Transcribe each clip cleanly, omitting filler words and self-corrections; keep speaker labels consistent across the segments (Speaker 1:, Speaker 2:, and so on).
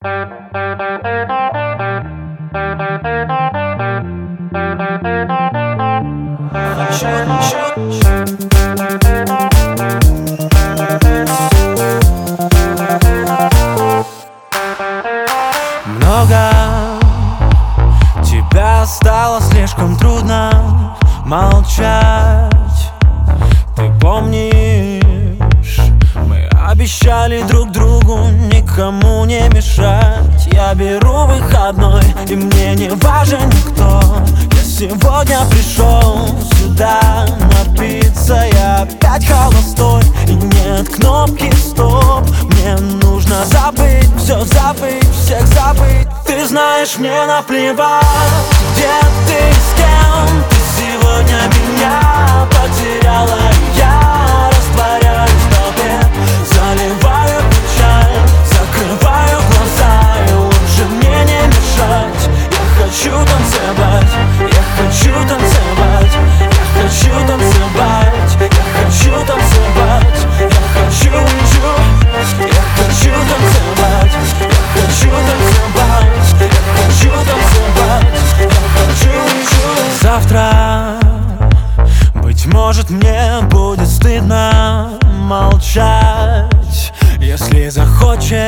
Speaker 1: Много тебя стало слишком трудно молчать. Ты помнишь, мы обещали друг другу никому не мешать. Я беру выходной, и мне не важен никто. Я сегодня пришел сюда напиться. Я опять холостой, и нет кнопки стоп. Мне нужно забыть, все забыть, всех забыть. Ты знаешь, мне наплевать, где ты, с кем. Ты сегодня меня потеряла. Я растворяюсь в толпе, заливаю печаль, закрываю глаза, и лучше мне не мешать. Я хочу танцевать, я хочу танцевать, я хочу танцевать, я хочу танцевать, я хочу, я хочу танцевать, я хочу танцевать, я хочу танцевать, я хочу. Завтра, быть может, мне будет стыдно молчать. Если захочешь,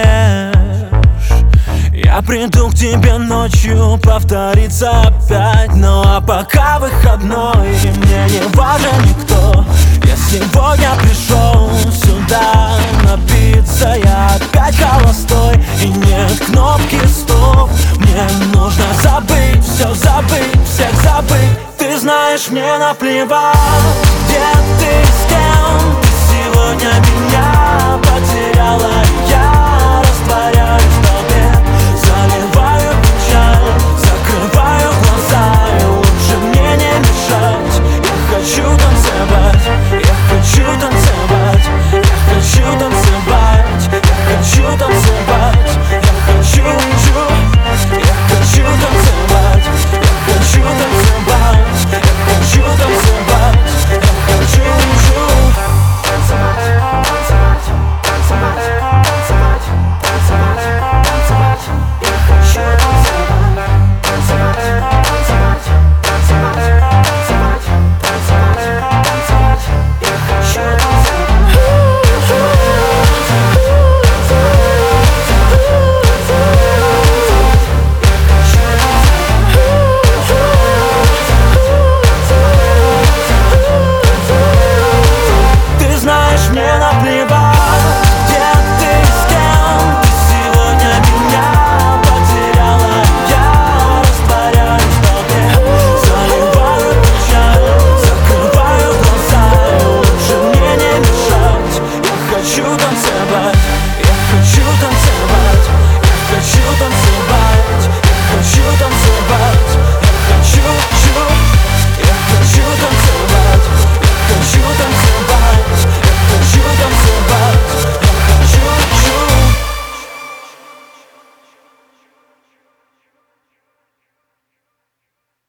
Speaker 1: я приду к тебе ночью, повторится опять. Ну а пока выходной, и мне не важен никто. Я сегодня пришел сюда напиться. Я опять холостой, и нет кнопки стоп. Мне нужно забыть, все забыть, всех забыть. Ты знаешь, мне наплевать, где ты, с кем. Ты сегодня меня потеряла. Я растворяюсь